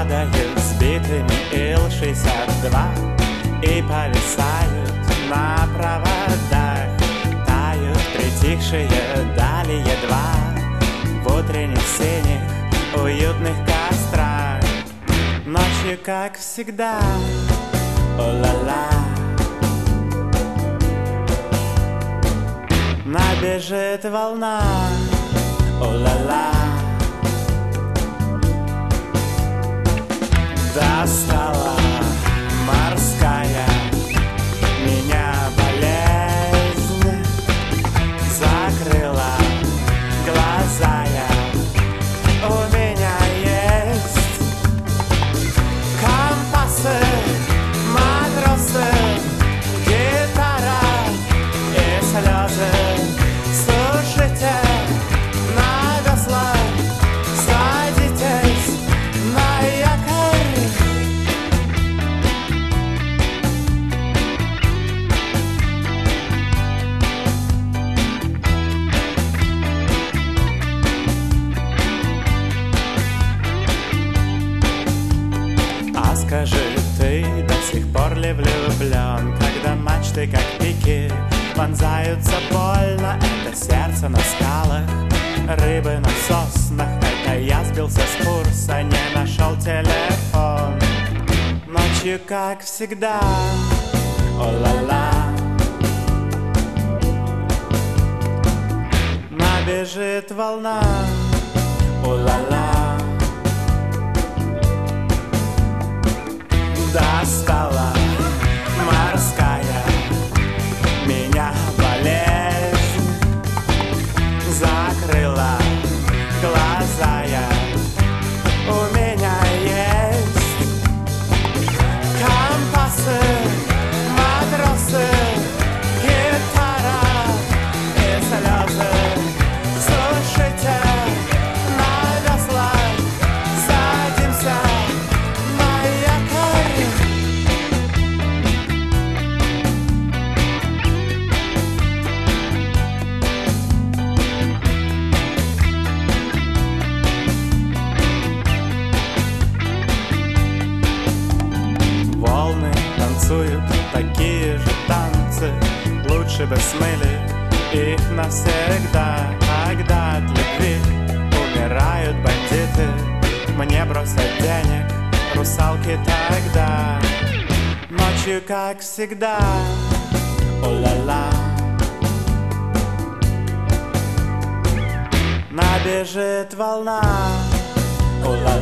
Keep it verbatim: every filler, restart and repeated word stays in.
падают сбитыми ил шестьдесят два и повисают на проводах. Тают притихшие дали едва в утренних синих уютных кострах. Ночью, как всегда, о-ла-ла, набежит волна, о-ла-ла. Достала морская меня болезнь, закрыла глаза я. У меня есть компасы, матросы, гитара и слезы. Слушайте на весла, садитесь на якорь. А скажи, ты до сих пор ли влюблен, когда мачты, как пики, вонзаются больно? Это сердце на скалах, рыбы на соснах. Это я сбился с курса, не нашел телефон. Ночью, как всегда, о-ла-ла, набежит волна, о-ла-ла. Достала морская меня болезнь, закрыла глаза я. У меня есть компасы, матросы, гитара и слезы. Слушайте на весла, садимся на якорь. Волны танцуют такие же танцы, лучше бы смыли их навсегда. Когда от любви умирают бандиты, мне бросят денег русалки тогда. Ночью, как всегда, о-ла-ла, набежит волна, о-ла-ла.